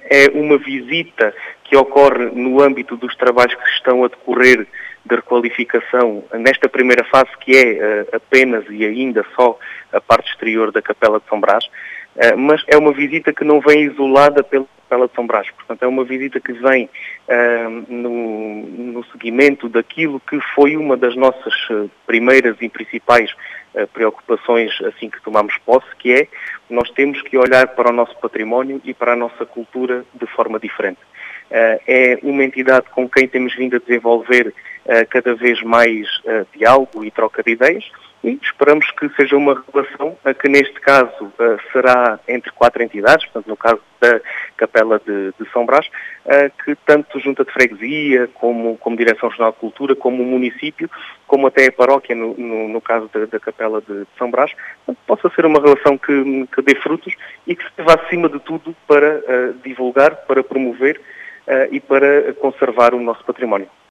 é uma visita que ocorre no âmbito dos trabalhos que estão a decorrer de requalificação nesta primeira fase, que é apenas e ainda só a parte exterior da Capela de São Brás, mas é uma visita que não vem isolada pela Capela de São Brás. Portanto, é uma visita que vem no seguimento daquilo que foi uma das nossas primeiras e principais preocupações assim que tomamos posse, que é nós temos que olhar para o nosso património e para a nossa cultura de forma diferente. É uma entidade com quem temos vindo a desenvolver cada vez mais diálogo e troca de ideias, e esperamos que seja uma relação que neste caso será entre 4 entidades, portanto no caso da Capela de São Brás, que tanto Junta de Freguesia, como Direção Regional de Cultura, como o município, como até a paróquia, no caso da Capela de São Brás, possa ser uma relação que dê frutos e que se vá acima de tudo para divulgar, para promover e para conservar o nosso património.